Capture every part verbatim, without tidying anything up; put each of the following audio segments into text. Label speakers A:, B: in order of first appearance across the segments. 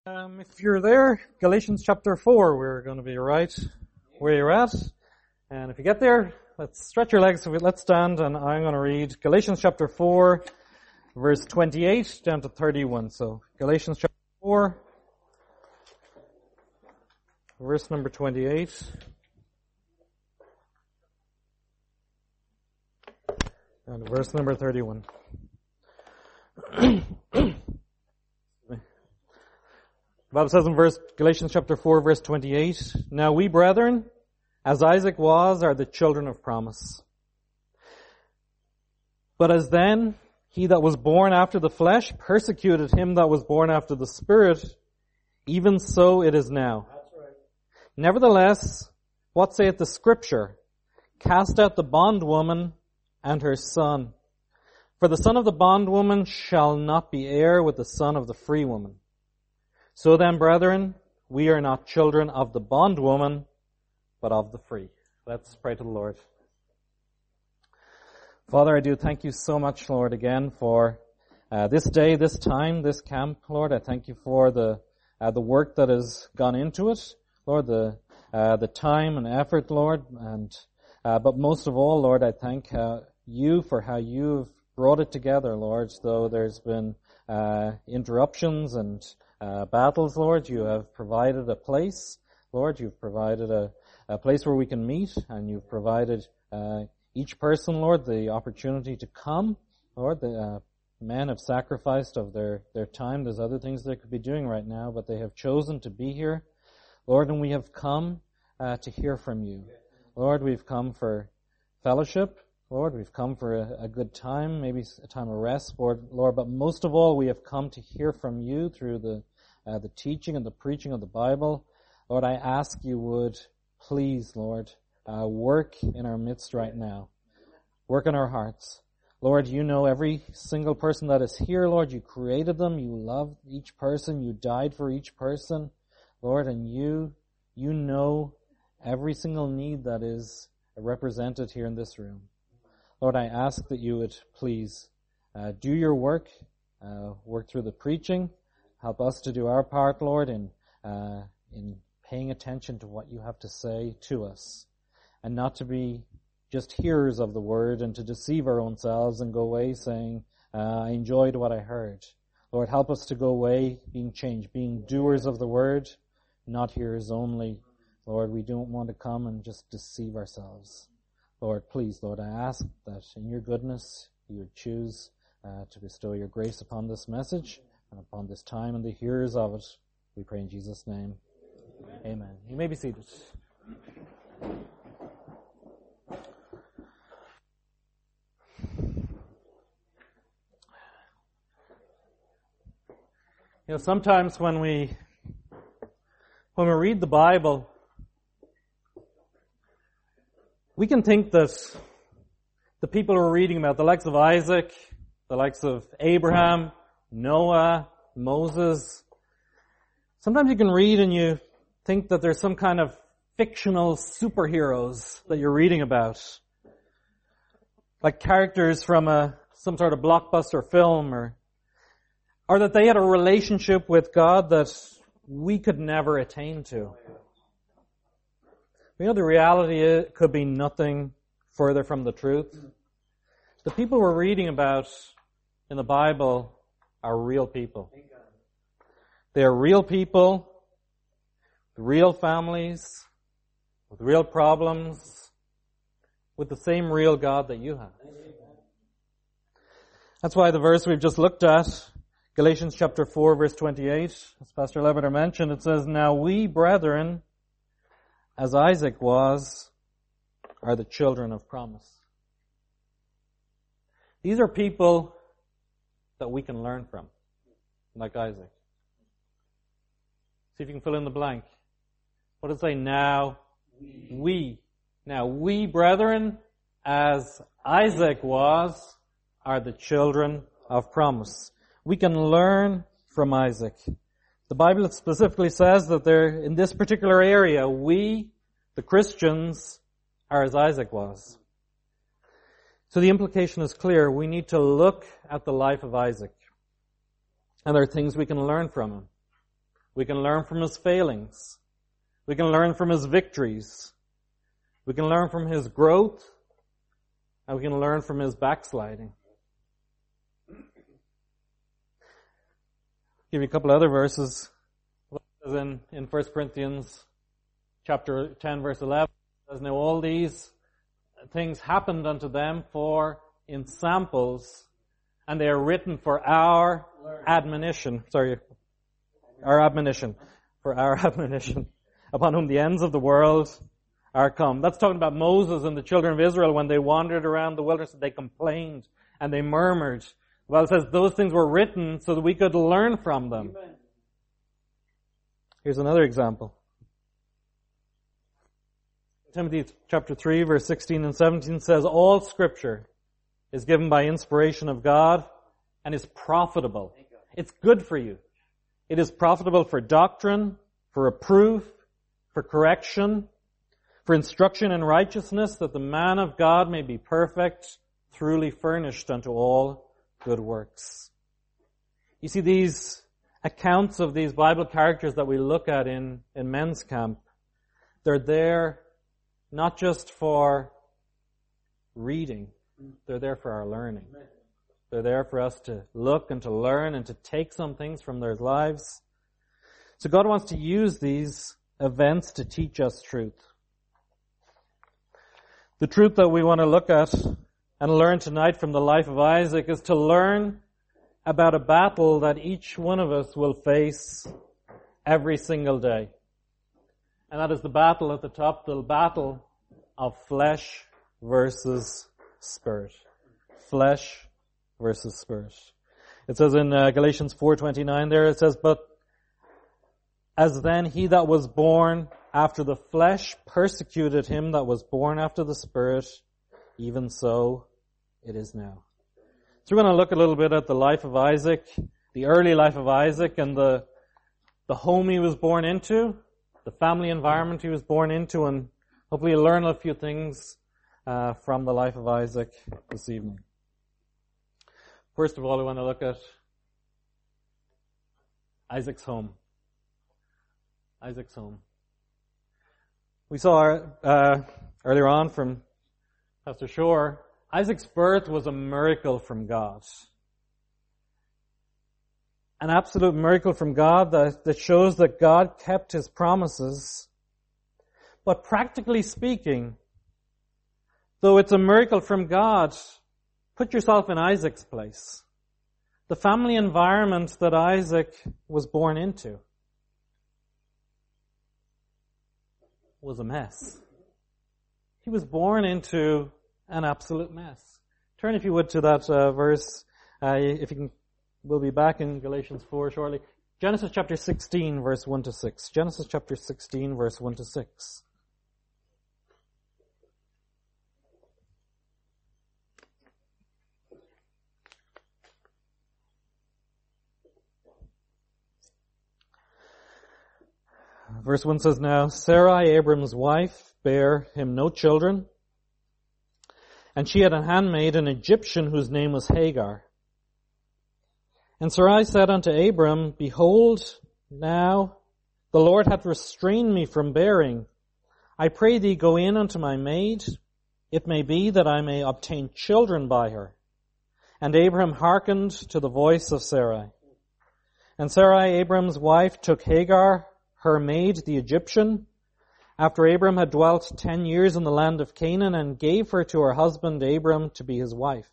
A: Um, if you're there, Galatians chapter four, we're going to be right where you're at. And if you get there, let's stretch your legs, let's stand, and I'm going to read Galatians chapter four, verse twenty-eight down to thirty-one. So, Galatians chapter four, verse number twenty-eight. And verse number thirty-one. The Bible says in verse, Galatians chapter four, verse twenty-eight, "Now we, brethren, as Isaac was, are the children of promise. But as then he that was born after the flesh persecuted him that was born after the Spirit, even so it is now. That's right. Nevertheless, what saith the Scripture? Cast out the bondwoman and her son. For the son of the bondwoman shall not be heir with the son of the free woman. So then, brethren, we are not children of the bondwoman, but of the free." Let's pray to the Lord. Father, I do thank you so much, Lord, again for uh, this day, this time, this camp, Lord. I thank you for the uh, the work that has gone into it, Lord, the uh, the time and effort, Lord, and uh, but most of all, Lord, I thank uh, you for how you've brought it together, Lord. Though there's been uh, interruptions and Uh, battles, Lord, you have provided a place, Lord, you've provided a, a place where we can meet, and you've provided uh, each person, Lord, the opportunity to come. Lord, the uh, men have sacrificed of their, their time. There's other things they could be doing right now, but they have chosen to be here, Lord, and we have come uh, to hear from you. Lord, we've come for fellowship. Lord, we've come for a, a good time, maybe a time of rest, Lord, Lord, but most of all, we have come to hear from you through the Uh, the teaching and the preaching of the Bible. Lord, I ask you would please, Lord, uh, work in our midst right now. Work in our hearts. Lord, you know every single person that is here, Lord. You created them. You love each person. You died for each person, Lord, and you, you know every single need that is represented here in this room. Lord, I ask that you would please uh, do your work, uh, work through the preaching. Help us to do our part, Lord, in uh, in paying attention to what you have to say to us, and not to be just hearers of the word and to deceive our own selves and go away saying, uh, I enjoyed what I heard. Lord, help us to go away being changed, being doers of the word, not hearers only. Lord, we don't want to come and just deceive ourselves. Lord, please, Lord, I ask that in your goodness you would choose uh, to bestow your grace upon this message and upon this time and the hearers of it. We pray in Jesus' name. Amen. Amen. You may be seated. You know, sometimes when we when we read the Bible, we can think that the people we're reading about, the likes of Isaac, the likes of Abraham, Noah, Moses, sometimes you can read and you think that there's some kind of fictional superheroes that you're reading about. Like characters from a some sort of blockbuster film, or or that they had a relationship with God that we could never attain to. You know, the reality is, it could be nothing further from the truth. The people we're reading about in the Bible are real people. They are real people, with real families, with real problems, with the same real God that you have. That's why the verse we've just looked at, Galatians chapter four, verse twenty-eight, as Pastor Leviter mentioned, it says, "Now we, brethren, as Isaac was, are the children of promise." These are people that we can learn from, like Isaac. See if you can fill in the blank. What does it say? Now we. we. Now we, brethren, as Isaac was, are the children of promise. We can learn from Isaac. The Bible specifically says that there, in this particular area, we, the Christians, are as Isaac was. So the implication is clear. We need to look at the life of Isaac. And there are things we can learn from him. We can learn from his failings. We can learn from his victories. We can learn from his growth. And we can learn from his backsliding. Give you a couple other verses. As in, in First Corinthians chapter ten, verse eleven, it says, now all these things happened unto them for in samples, and they are written for our admonition. Sorry, our admonition. For our admonition, upon whom the ends of the world are come. That's talking about Moses and the children of Israel when they wandered around the wilderness, they complained and they murmured. Well, it says those things were written so that we could learn from them. Amen. Here's another example. Timothy chapter three, verse sixteen and seventeen says, all Scripture is given by inspiration of God and is profitable. It's good for you. It is profitable for doctrine, for reproof, for correction, for instruction in righteousness, that the man of God may be perfect, truly furnished unto all good works. You see, these accounts of these Bible characters that we look at in, in men's camp, they're there not just for reading, they're there for our learning. They're there for us to look and to learn and to take some things from their lives. So God wants to use these events to teach us truth. The truth that we want to look at and learn tonight from the life of Isaac is to learn about a battle that each one of us will face every single day. And that is the battle at the top, the battle of flesh versus spirit. Flesh versus spirit. It says in uh, Galatians four twenty-nine there, it says, but as then he that was born after the flesh persecuted him that was born after the Spirit, even so it is now. So we're going to look a little bit at the life of Isaac, the early life of Isaac, and the the home he was born into, the family environment he was born into, and hopefully you'll learn a few things uh, from the life of Isaac this evening. First of all, we want to look at Isaac's home. Isaac's home. We saw uh, earlier on from Pastor Shore, Isaac's birth was a miracle from God. An absolute miracle from God that, that shows that God kept His promises. But practically speaking, though it's a miracle from God, put yourself in Isaac's place. The family environment that Isaac was born into was a mess. He was born into an absolute mess. Turn, if you would, to that uh, verse. Uh, if you can, we'll be back in Galatians four shortly. Genesis chapter sixteen, verse one to six. Genesis chapter sixteen, verse one to six. Verse one says, now Sarai, Abram's wife, bare him no children, and she had a handmaid, an Egyptian, whose name was Hagar. And Sarai said unto Abram, behold, now the Lord hath restrained me from bearing. I pray thee, go in unto my maid. It may be that I may obtain children by her. And Abram hearkened to the voice of Sarai. And Sarai, Abram's wife, took Hagar, her maid, the Egyptian, after Abram had dwelt ten years in the land of Canaan, and gave her to her husband Abram to be his wife.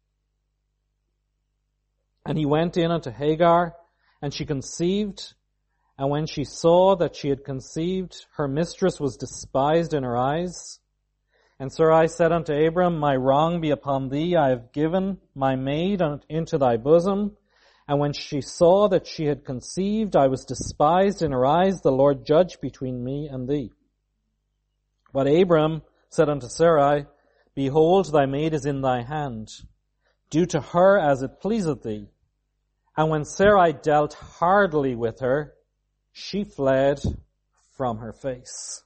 A: And he went in unto Hagar, and she conceived, and when she saw that she had conceived, her mistress was despised in her eyes. And Sarai said unto Abram, my wrong be upon thee, I have given my maid into thy bosom. And when she saw that she had conceived, I was despised in her eyes. The Lord judge between me and thee. But Abram said unto Sarai, behold, thy maid is in thy hand. Do to her as it pleaseth thee. And when Sarai dealt hardly with her, she fled from her face.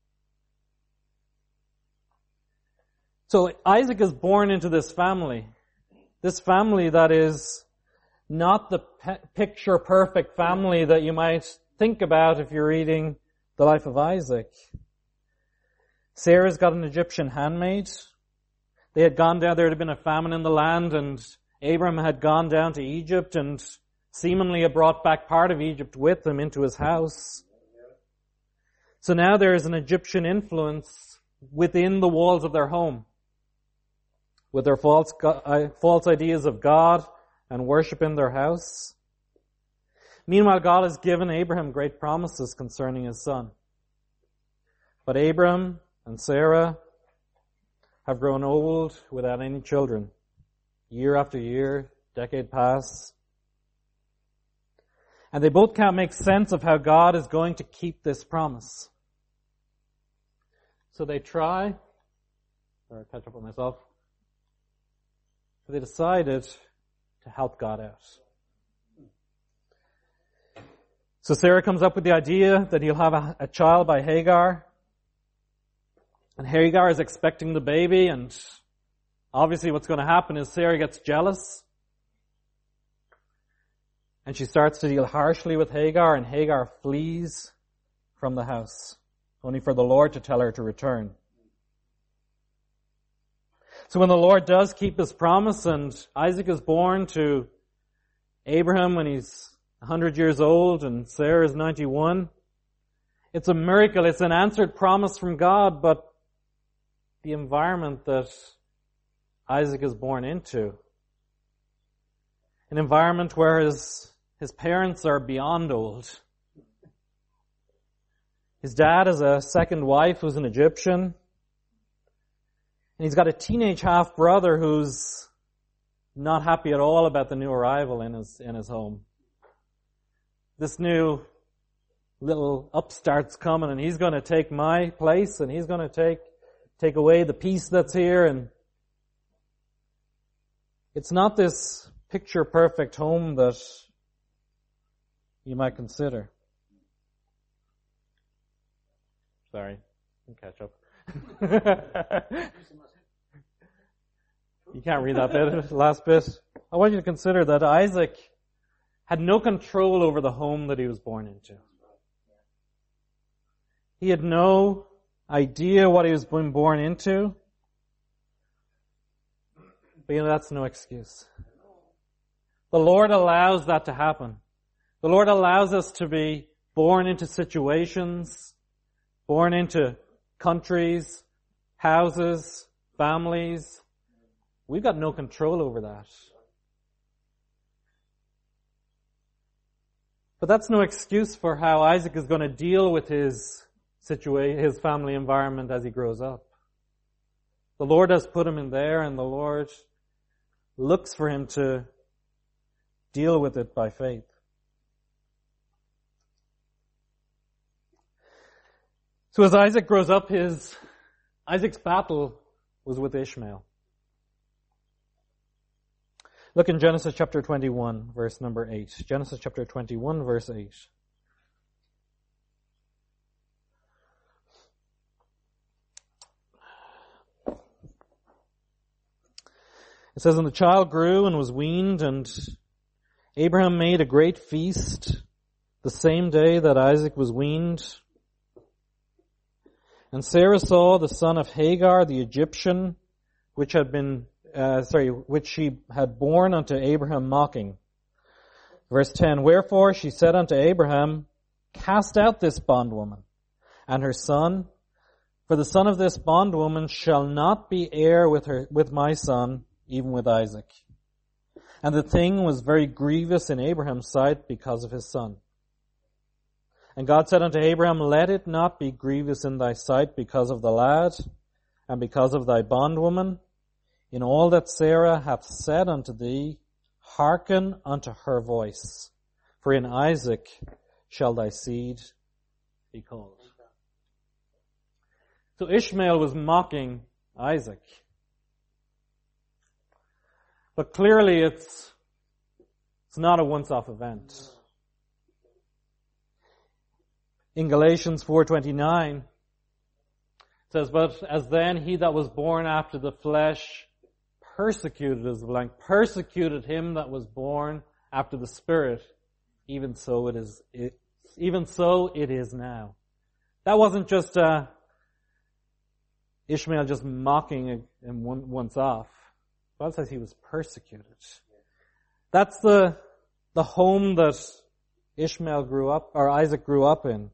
A: So Isaac is born into this family. This family that is not the pe- picture-perfect family that you might think about if you're reading the life of Isaac. Sarah's got an Egyptian handmaid. They had gone down, there had been a famine in the land, and Abram had gone down to Egypt and seemingly had brought back part of Egypt with him into his house. So now there is an Egyptian influence within the walls of their home, with their false, false ideas of God and worship in their house. Meanwhile, God has given Abraham great promises concerning his son. But Abram and Sarah have grown old without any children. Year after year, decade pass. And they both can't make sense of how God is going to keep this promise. So they try, or I'll catch up with myself. So they decided to help God out. So Sarah comes up with the idea that he'll have a, a child by Hagar. And Hagar is expecting the baby, and obviously what's going to happen is Sarah gets jealous. And she starts to deal harshly with Hagar, and Hagar flees from the house, only for the Lord to tell her to return. So when the Lord does keep his promise, and Isaac is born to Abraham when he's one hundred years old and Sarah is ninety-one, it's a miracle. It's an answered promise from God, but the environment that Isaac is born into, an environment where his, his parents are beyond old. His dad has a second wife who's an Egyptian, and he's got a teenage half-brother who's not happy at all about the new arrival in his, in his home. This new little upstart's coming, and he's going to take my place, and he's going to take take away the peace that's here. And it's not this picture-perfect home that you might consider. Sorry, I can catch up. You can't read that bit, the last bit. I want you to consider that Isaac had no control over the home that he was born into. He had no idea what he was being born into. But you know, that's no excuse. The Lord allows that to happen. The Lord allows us to be born into situations, born into countries, houses, families. We've got no control over that. But that's no excuse for how Isaac is going to deal with his situation, his family environment as he grows up. The Lord has put him in there, and the Lord looks for him to deal with it by faith. So as Isaac grows up, his Isaac's battle was with Ishmael. Look in Genesis chapter twenty-one, verse number eight. Genesis chapter twenty-one, verse eight. It says, "And the child grew and was weaned, and Abraham made a great feast the same day that Isaac was weaned. And Sarah saw the son of Hagar, the Egyptian, which had been, uh, sorry, which she had borne unto Abraham mocking." Verse ten, "Wherefore she said unto Abraham, Cast out this bondwoman and her son, for the son of this bondwoman shall not be heir with her, with my son, even with Isaac. And the thing was very grievous in Abraham's sight because of his son. And God said unto Abraham, Let it not be grievous in thy sight because of the lad, and because of thy bondwoman. In all that Sarah hath said unto thee, hearken unto her voice. For in Isaac shall thy seed be called." So Ishmael was mocking Isaac. But clearly it's, it's not a once-off event. In Galatians four twenty-nine, it says, "But as then he that was born after the flesh persecuted his blank, persecuted him that was born after the Spirit, even so it is, it, even so it is now. That wasn't just uh, Ishmael just mocking him once off. God says he was persecuted. That's the the home that Ishmael grew up, or Isaac grew up in.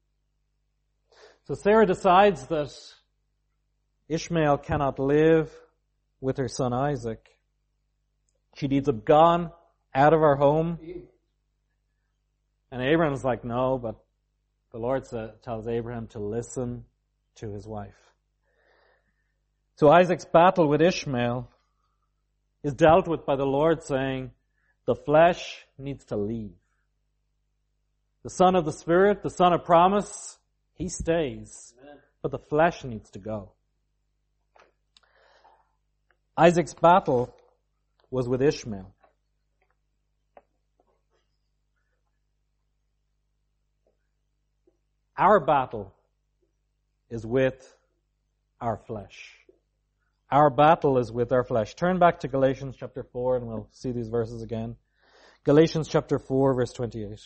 A: So Sarah decides that Ishmael cannot live with her son Isaac. She needs him gone, out of our home. And Abraham's like, no, but the Lord tells Abraham to listen to his wife. So Isaac's battle with Ishmael is dealt with by the Lord saying, the flesh needs to leave. The son of the Spirit, the son of promise, he stays. Amen. But the flesh needs to go. Isaac's battle was with Ishmael. Our battle is with our flesh. Our battle is with our flesh. Turn back to Galatians chapter four and we'll see these verses again. Galatians chapter four, verse twenty-eight.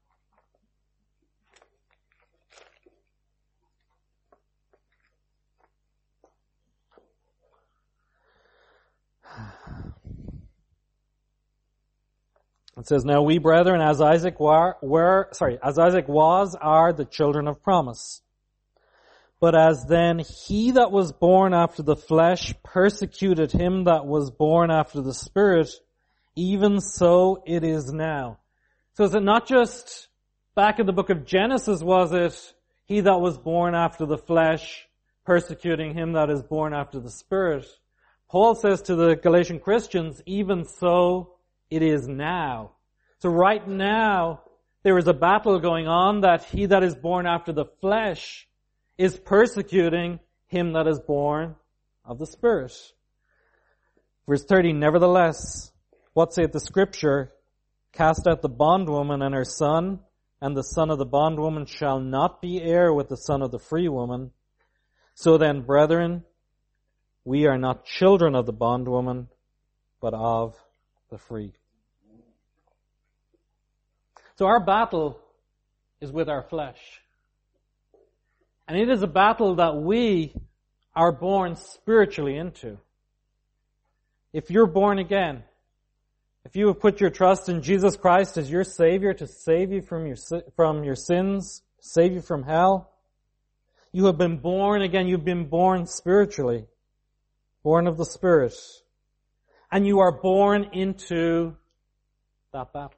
A: It says, now we brethren, as Isaac were, were, sorry, as Isaac was, are the children of promise. But as then he that was born after the flesh persecuted him that was born after the Spirit, even so it is now. So is it not just back in the book of Genesis, was it he that was born after the flesh persecuting him that is born after the Spirit? Paul says to the Galatian Christians, even so it is now. So right now, there is a battle going on that he that is born after the flesh is persecuting him that is born of the Spirit. Verse thirty, nevertheless, what saith the Scripture? Cast out the bondwoman and her son, and the son of the bondwoman shall not be heir with the son of the free woman. So then, brethren, we are not children of the bondwoman, but of the free. So our battle is with our flesh. And it is a battle that we are born spiritually into. If you're born again, if you have put your trust in Jesus Christ as your Savior to save you from your, from your sins, save you from hell, you have been born again. You've been born spiritually, born of the Spirit. And you are born into that battle.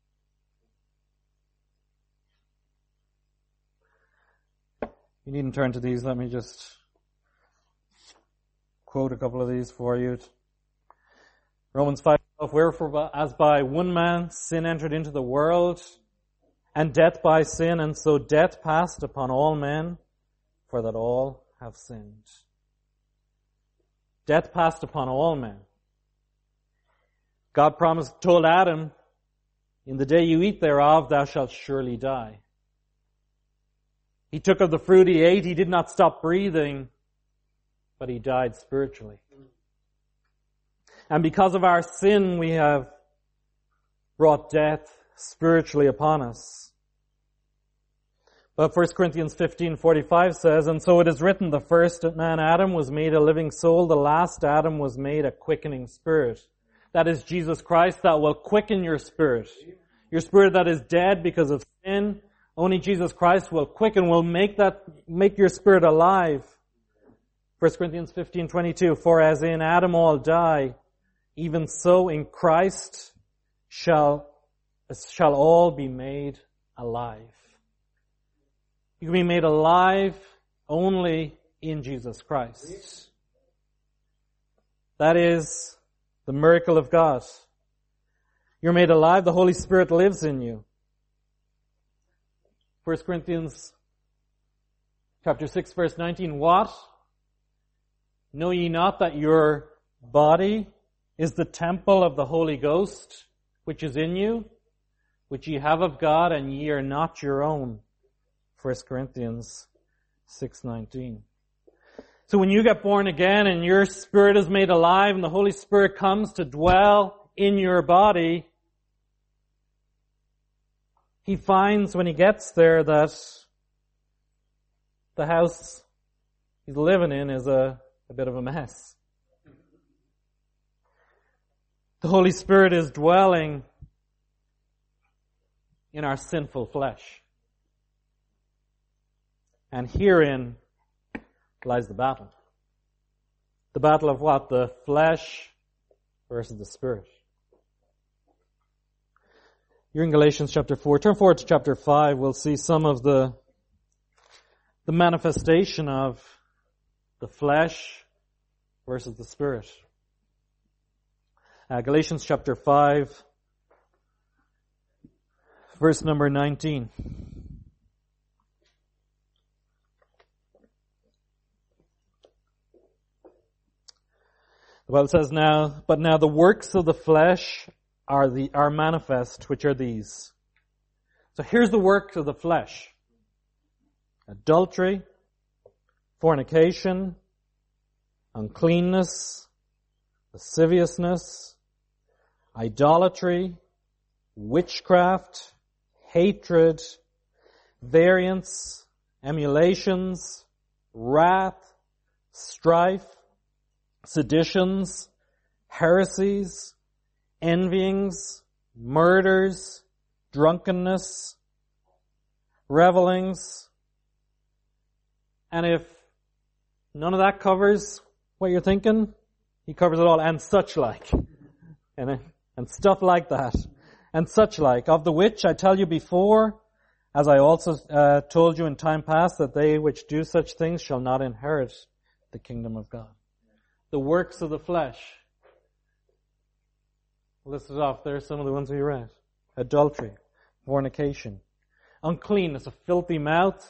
A: You needn't turn to these. Let me just quote a couple of these for you. Romans five, wherefore as by one man sin entered into the world, and death by sin, and so death passed upon all men, for that all have sinned. Death passed upon all men. God promised, told Adam, in the day you eat thereof, thou shalt surely die. He took of the fruit he ate. He did not stop breathing, but he died spiritually. And because of our sin, we have brought death spiritually upon us. But First Corinthians fifteen forty-five says, and so it is written, the first man Adam was made a living soul, the last Adam was made a quickening spirit. That is Jesus Christ that will quicken your spirit. Your spirit that is dead because of sin, only Jesus Christ will quicken, will make that, make your spirit alive. First Corinthians fifteen twenty-two, for as in Adam all die, even so in Christ shall, shall all be made alive. You can be made alive only in Jesus Christ. That is the miracle of God. You're made alive, the Holy Spirit lives in you. First Corinthians chapter six verse nineteen, what? Know ye not that your body is the temple of the Holy Ghost, which is in you, which ye have of God, and ye are not your own. First Corinthians six nineteen. So when you get born again and your spirit is made alive and the Holy Spirit comes to dwell in your body, he finds when he gets there that the house he's living in is a, a bit of a mess. The Holy Spirit is dwelling in our sinful flesh. And herein lies the battle. The battle of what? The flesh versus the Spirit. You're in Galatians chapter four. Turn forward to chapter five. We'll see some of the, the manifestation of the flesh versus the Spirit. Uh, Galatians chapter five, verse number nineteen. The Bible says now, but now the works of the flesh are the are manifest, which are these. So here's the works of the flesh. Adultery, fornication, uncleanness, lasciviousness, idolatry, witchcraft, hatred, variance, emulations, wrath, strife, seditions, heresies, envyings, murders, drunkenness, revelings. And if none of that covers what you're thinking, he covers it all, and such like. And, and stuff like that. And such like. Of the which I tell you before, as I also uh, told you in time past, that they which do such things shall not inherit the kingdom of God. The works of the flesh. Listed off there, some of the ones we read. Adultery, fornication, uncleanness, a filthy mouth,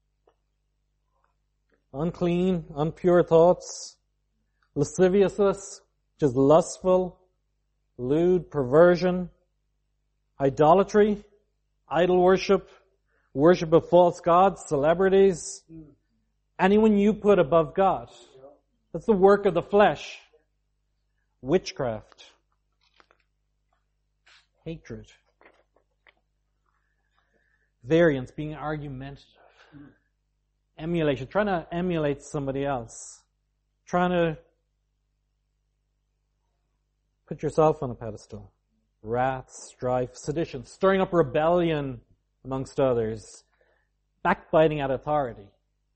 A: unclean, impure thoughts, lasciviousness, which is lustful, lewd, perversion, idolatry, idol worship, worship of false gods, celebrities, anyone you put above God. That's the work of the flesh. Witchcraft, hatred, variance, being argumentative, emulation, trying to emulate somebody else, trying to put yourself on a pedestal, wrath, strife, sedition, stirring up rebellion amongst others, backbiting at authority,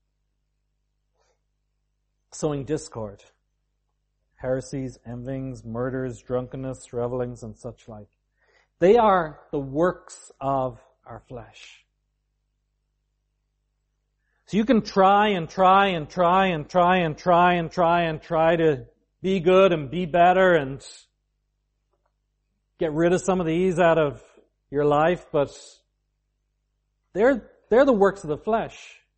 A: sowing discord, heresies, envyings, murders, drunkenness, revelings, and such like. They are the works of our flesh. So you can try and try and try and try and try and try and try to be good and be better and get rid of some of these out of your life, but they're, they're the works of the flesh.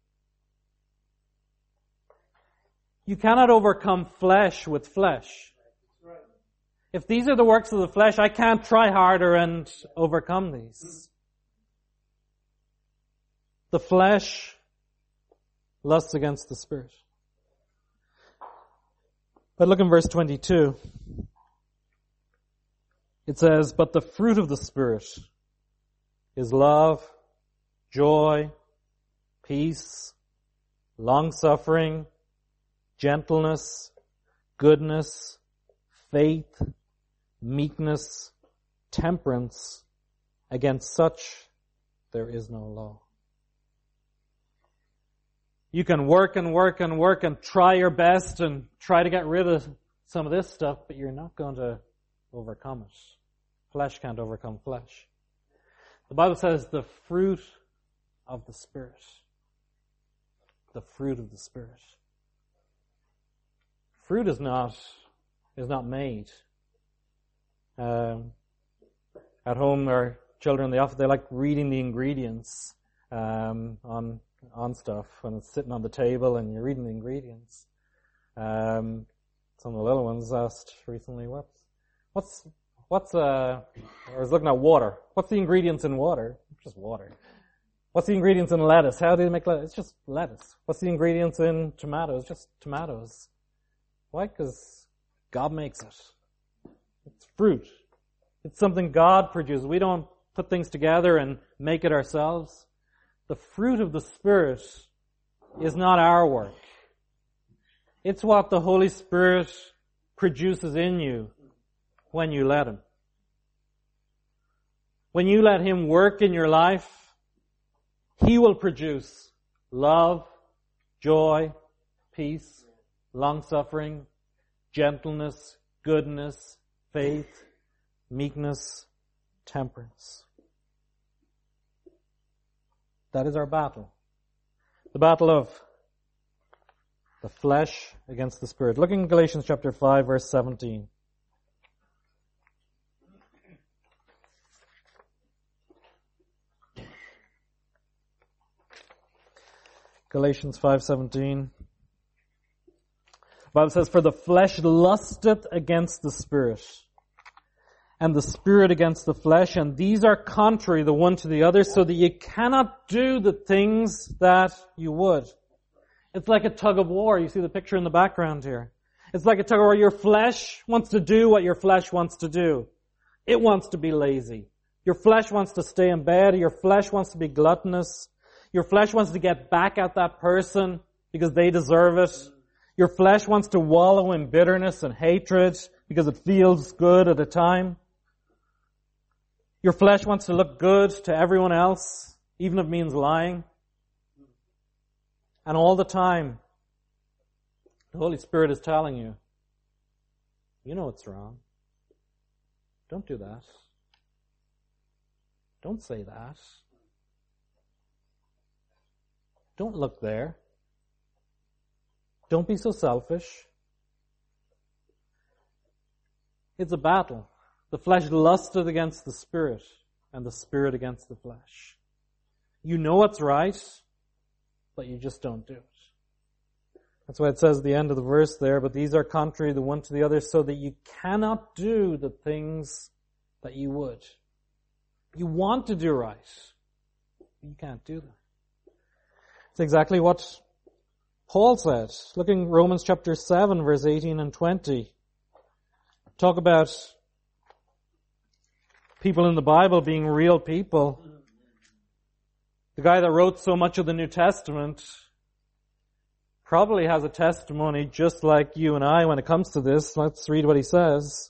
A: You cannot overcome flesh with flesh. If these are the works of the flesh, I can't try harder and overcome these. The flesh lusts against the Spirit. But look in verse twenty-two. It says, but the fruit of the Spirit is love, joy, peace, long-suffering, gentleness, goodness, faith, meekness, temperance. Against such there is no law. You can work and work and work and try your best and try to get rid of some of this stuff, but you're not going to overcome it. Flesh can't overcome flesh. The Bible says the fruit of the Spirit. The fruit of the Spirit. Fruit is not, is not made. Um, at home, our children, they often, they like reading the ingredients, um, on, on stuff when it's sitting on the table and you're reading the ingredients. Um, some of the little ones asked recently, what's, what's, what's, uh, I was looking at water. What's the ingredients in water? Just water. What's the ingredients in lettuce? How do they make lettuce? It's just lettuce. What's the ingredients in tomatoes? Just tomatoes. Why? Because God makes it. It's fruit. It's something God produces. We don't put things together and make it ourselves. The fruit of the Spirit is not our work. It's what the Holy Spirit produces in you when you let Him. When you let Him work in your life, He will produce love, joy, peace, long-suffering, gentleness, goodness, faith, meekness, temperance. That is our battle. The battle of the flesh against the Spirit. Looking at Galatians chapter five, verse seventeen. Galatians five seventeen. The Bible says, "For the flesh lusteth against the Spirit, and the Spirit against the flesh, and these are contrary the one to the other, so that you cannot do the things that you would." It's like a tug of war. You see the picture in the background here. It's like a tug of war. Your flesh wants to do what your flesh wants to do. It wants to be lazy. Your flesh wants to stay in bed. Your flesh wants to be gluttonous. Your flesh wants to get back at that person because they deserve it. Your flesh wants to wallow in bitterness and hatred because it feels good at a time. Your flesh wants to look good to everyone else, even if it means lying. And all the time, the Holy Spirit is telling you, you know it's wrong. Don't do that. Don't say that. Don't look there. Don't be so selfish. It's a battle. The flesh lusteth against the Spirit, and the Spirit against the flesh. You know what's right, but you just don't do it. That's why it says at the end of the verse there, "But these are contrary the one to the other, so that you cannot do the things that you would." You want to do right, but you can't do them. It's exactly what Paul said. Looking at Romans chapter seven, verse eighteen and twenty. Talk about people in the Bible being real people. The guy that wrote so much of the New Testament probably has a testimony just like you and I when it comes to this. Let's read what he says.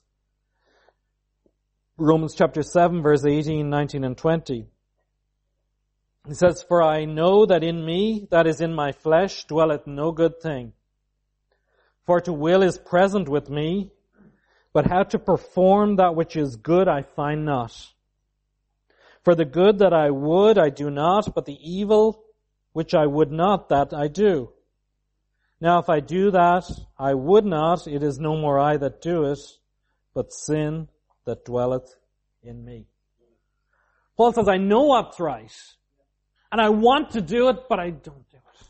A: Romans chapter seven, verse eighteen, nineteen, and twenty. He says, "For I know that in me, that is in my flesh, dwelleth no good thing. For to will is present with me, but how to perform that which is good I find not. For the good that I would I do not, but the evil which I would not, that I do. Now if I do that I would not, it is no more I that do it, but sin that dwelleth in me." Paul says, I know what's right, and I want to do it, but I don't do it.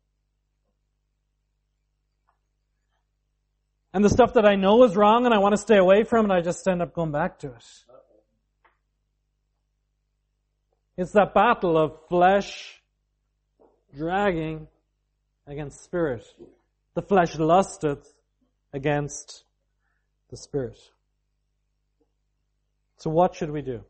A: And the stuff that I know is wrong and I want to stay away from it, I just end up going back to it. It's that battle of flesh dragging against spirit. The flesh lusteth against the Spirit. So what should we do?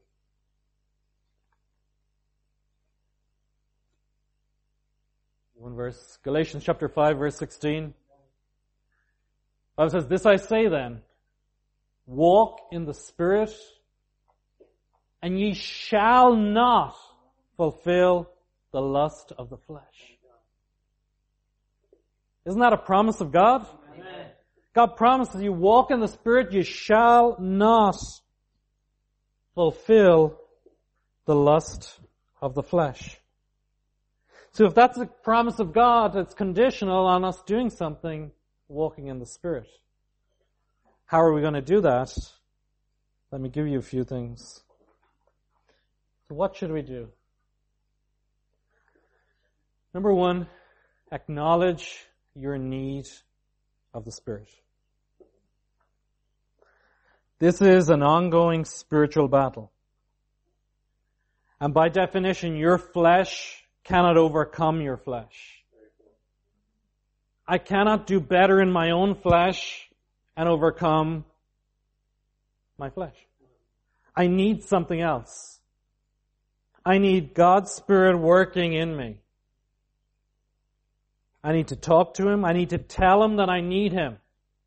A: One verse, Galatians chapter five, verse sixteen. The Bible says, "This I say then, walk in the Spirit, and ye shall not fulfill the lust of the flesh." Isn't that a promise of God? Amen. God promises you walk in the Spirit, you shall not fulfill the lust of the flesh. So if that's a promise of God, it's conditional on us doing something, walking in the Spirit. How are we going to do that? Let me give you a few things. So what should we do? Number one, acknowledge your need of the Spirit. This is an ongoing spiritual battle. And by definition, your flesh cannot overcome your flesh. I cannot do better in my own flesh and overcome my flesh. I need something else. I need God's Spirit working in me. I need to talk to Him. I need to tell Him that I need Him.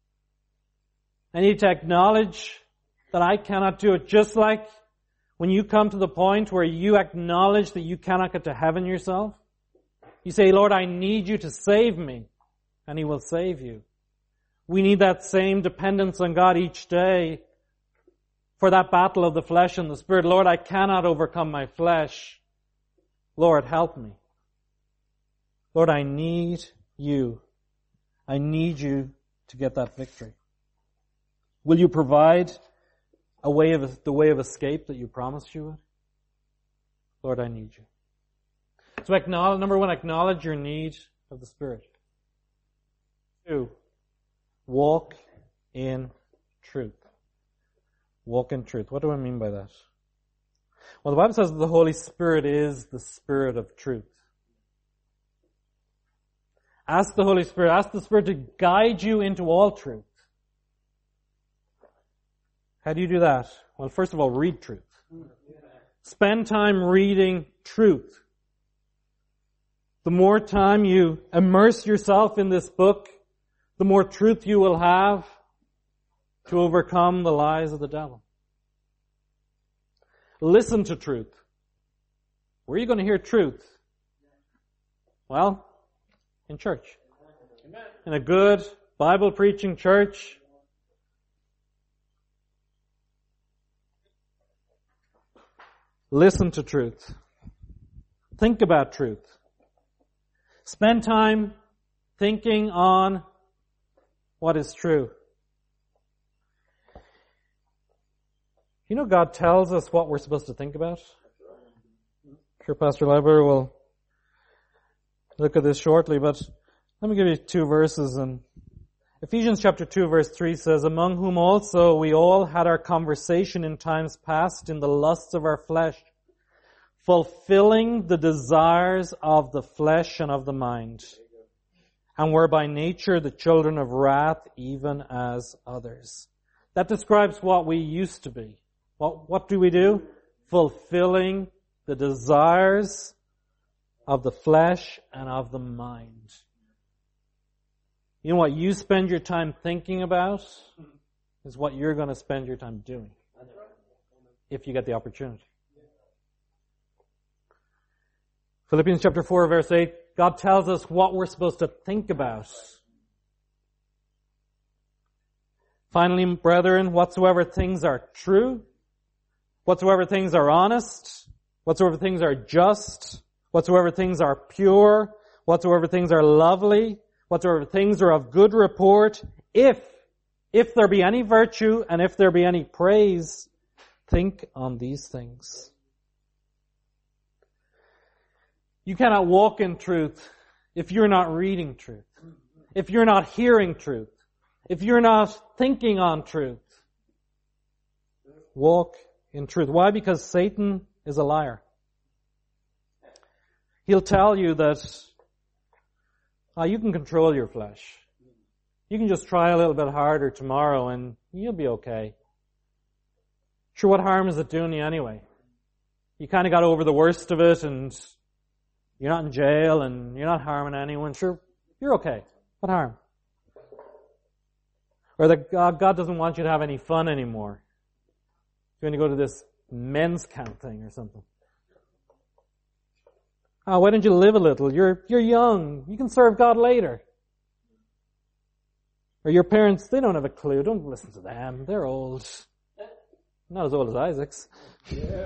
A: I need to acknowledge that I cannot do it. Just like when you come to the point where you acknowledge that you cannot get to heaven yourself, you say, Lord, I need you to save me, and He will save you. We need that same dependence on God each day for that battle of the flesh and the Spirit. Lord, I cannot overcome my flesh. Lord, help me. Lord, I need you. I need you to get that victory. Will you provide a way of the way of escape that you promised you would? Lord, I need you. So acknowledge, number one, acknowledge your need of the Spirit. Two, walk in truth. Walk in truth. What do I mean by that? Well, the Bible says that the Holy Spirit is the Spirit of truth. Ask the Holy Spirit, ask the Spirit to guide you into all truth. How do you do that? Well, first of all, read truth. Spend time reading truth. The more time you immerse yourself in this book, the more truth you will have to overcome the lies of the devil. Listen to truth. Where are you going to hear truth? Well, in church. In a good Bible-preaching church. Listen to truth. Think about truth. Spend time thinking on what is true. You know, God tells us what we're supposed to think about. I'm sure Pastor Leiber will look at this shortly, but let me give you two verses. And Ephesians chapter two verse three says, among whom also we all had our conversation in times past in the lusts of our flesh, fulfilling the desires of the flesh and of the mind, and were by nature the children of wrath, even as others. That describes what we used to be. What, what do we do? Fulfilling the desires of the flesh and of the mind. You know what you spend your time thinking about is what you're going to spend your time doing, if you get the opportunity. Philippians chapter four verse eight, God tells us what we're supposed to think about. Finally, brethren, whatsoever things are true, whatsoever things are honest, whatsoever things are just, whatsoever things are pure, whatsoever things are lovely, whatsoever things are of good report, if, if there be any virtue and if there be any praise, think on these things. You cannot walk in truth if you're not reading truth, if you're not hearing truth, if you're not thinking on truth. Walk in truth. Why? Because Satan is a liar. He'll tell you that oh, you can control your flesh. You can just try a little bit harder tomorrow and you'll be okay. Sure, what harm is it doing you anyway? You kind of got over the worst of it and you're not in jail and you're not harming anyone. Sure, you're okay. What harm? Or that God, God doesn't want you to have any fun anymore. You're going to go to this men's camp thing or something. Oh, why don't you live a little? You're, you're young. You can serve God later. Or your parents, they don't have a clue. Don't listen to them. They're old. Not as old as Isaac's. Yeah.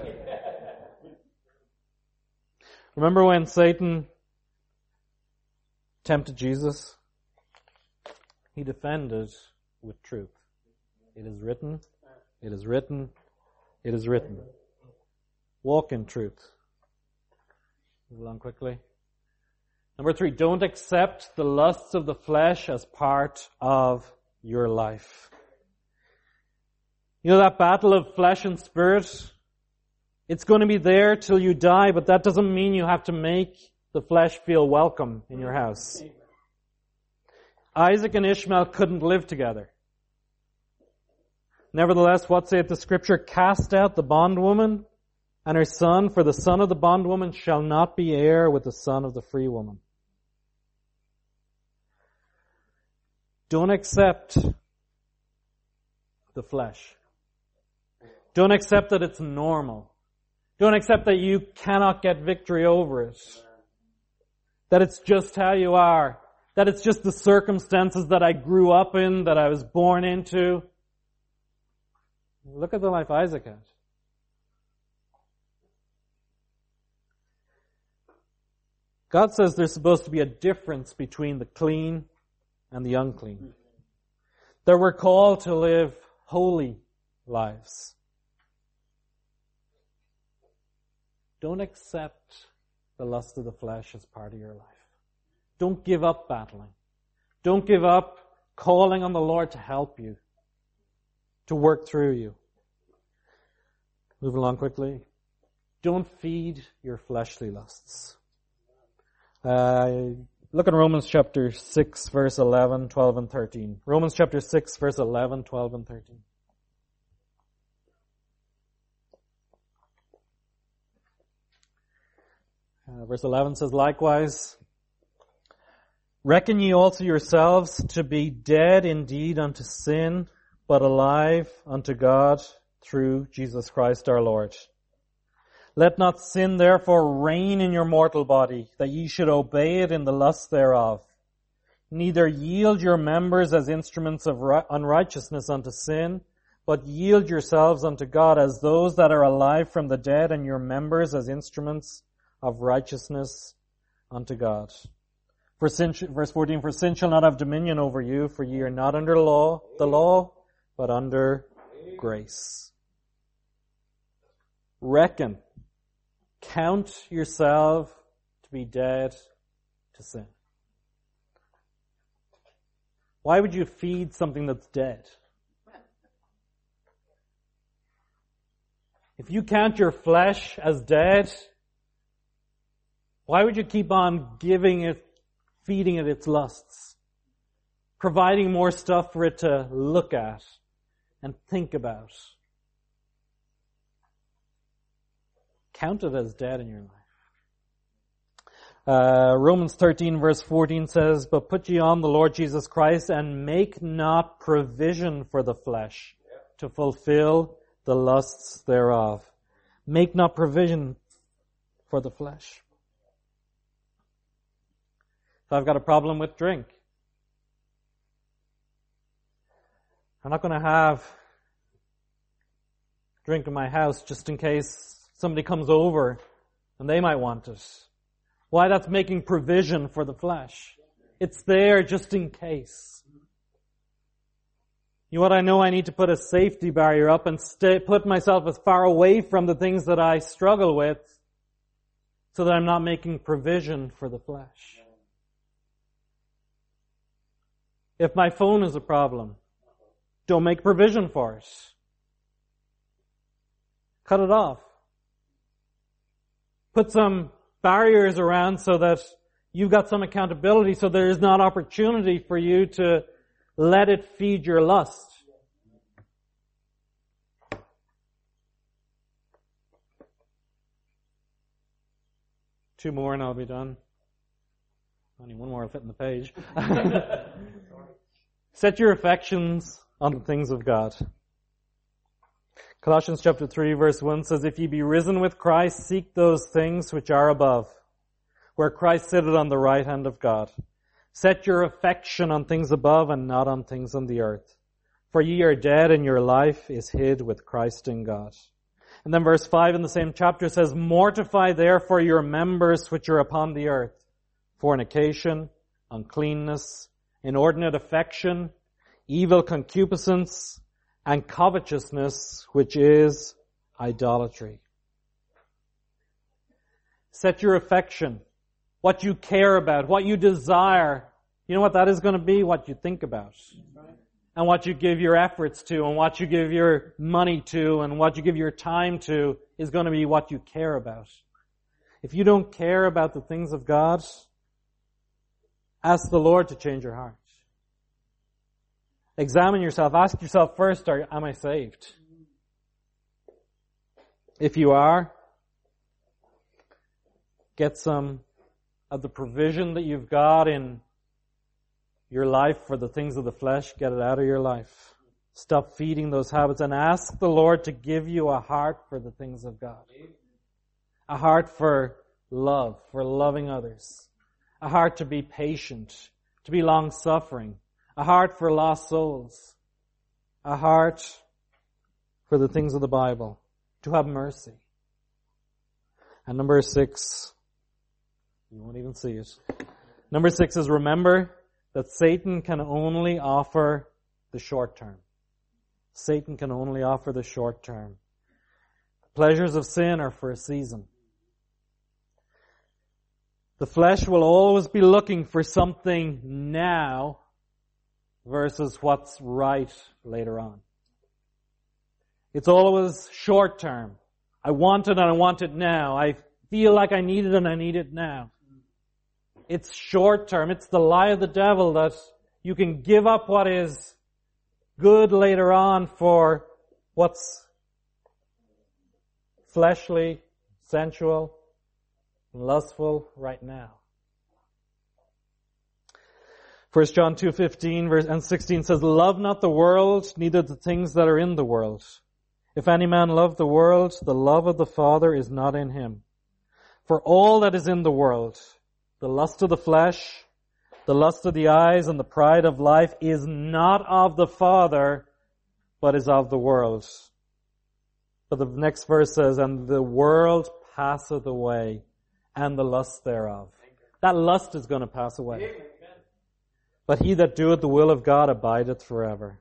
A: Remember when Satan tempted Jesus? He defended with truth. It is written. It is written. It is written. Walk in truth. Move along quickly. Number three, don't accept the lusts of the flesh as part of your life. You know that battle of flesh and spirit? It's going to be there till you die, but that doesn't mean you have to make the flesh feel welcome in your house. Isaac and Ishmael couldn't live together. Nevertheless, what saith the Scripture? Cast out the bondwoman and her son, for the son of the bondwoman shall not be heir with the son of the free woman. Don't accept the flesh. Don't accept that it's normal. Don't accept that you cannot get victory over it. That it's just how you are. That it's just the circumstances that I grew up in, that I was born into. Look at the life Isaac had. God says there's supposed to be a difference between the clean and the unclean. That we're called to live holy lives. Don't accept the lust of the flesh as part of your life. Don't give up battling. Don't give up calling on the Lord to help you, to work through you. Move along quickly. Don't feed your fleshly lusts. Uh, look at Romans chapter six, verse eleven, twelve, and thirteen. Romans chapter six, verse eleven, twelve, and thirteen. Uh, verse eleven says, likewise, reckon ye also yourselves to be dead indeed unto sin, but alive unto God through Jesus Christ our Lord. Let not sin therefore reign in your mortal body, that ye should obey it in the lust thereof. Neither yield your members as instruments of unrighteousness unto sin, but yield yourselves unto God as those that are alive from the dead, and your members as instruments of righteousness unto God. For sin, verse fourteen, for sin shall not have dominion over you, for ye are not under law, the law, but under grace. Reckon, count yourself to be dead to sin. Why would you feed something that's dead? If you count your flesh as dead, why would you keep on giving it, feeding it its lusts? Providing more stuff for it to look at and think about. Count it as dead in your life. Uh, Romans thirteen verse fourteen says, but put ye on the Lord Jesus Christ, and make not provision for the flesh to fulfill the lusts thereof. Make not provision for the flesh. If I've got a problem with drink, I'm not going to have drink in my house just in case somebody comes over and they might want it. Why? That's making provision for the flesh. It's there just in case. You know what? I know I need to put a safety barrier up and stay, put myself as far away from the things that I struggle with so that I'm not making provision for the flesh. If my phone is a problem, don't make provision for it. Cut it off. Put some barriers around so that you've got some accountability, so there is not opportunity for you to let it feed your lust. Two more and I'll be done. Only one more will fit in the page. Set your affections on the things of God. Colossians chapter three verse one says, if ye be risen with Christ, seek those things which are above, where Christ sitteth on the right hand of God. Set your affection on things above and not on things on the earth. For ye are dead, and your life is hid with Christ in God. And then verse five in the same chapter says, mortify therefore your members which are upon the earth, fornication, uncleanness, inordinate affection, evil concupiscence, and covetousness, which is idolatry. Set your affection, what you care about, what you desire. You know what that is going to be? What you think about. And what you give your efforts to, and what you give your money to, and what you give your time to is going to be what you care about. If you don't care about the things of God, ask the Lord to change your heart. Examine yourself. Ask yourself first, are, am I saved? If you are, get some of the provision that you've got in your life for the things of the flesh, get it out of your life. Stop feeding those habits and ask the Lord to give you a heart for the things of God. A heart for love, for loving others. A heart to be patient, to be long-suffering. A heart for lost souls. A heart for the things of the Bible. To have mercy. And number six, you won't even see it. Number six is remember that Satan can only offer the short term. Satan can only offer the short term. The pleasures of sin are for a season. The flesh will always be looking for something now versus what's right later on. It's always short term. I want it and I want it now. I feel like I need it and I need it now. It's short term. It's the lie of the devil that you can give up what is good later on for what's fleshly, sensual, and lustful right now. First John two fifteen verse and sixteen says, "Love not the world, neither the things that are in the world. If any man love the world, the love of the Father is not in him. For all that is in the world, the lust of the flesh, the lust of the eyes, and the pride of life is not of the Father, but is of the world." But the next verse says, "And the world passeth away, and the lust thereof." That lust is going to pass away. But he that doeth the will of God abideth forever.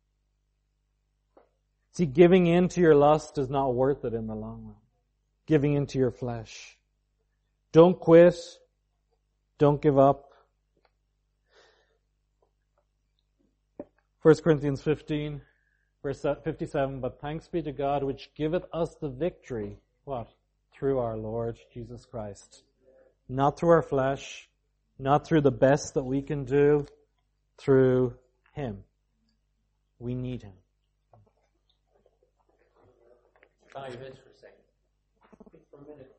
A: See, giving in to your lust is not worth it in the long run. Giving into your flesh. Don't quit. Don't give up. First Corinthians fifteen, verse fifty-seven, "But thanks be to God which giveth us the victory," what? "Through our Lord Jesus Christ." Not through our flesh, not through the best that we can do, through Him. We need Him.
B: Bow your heads for a second. For a minute.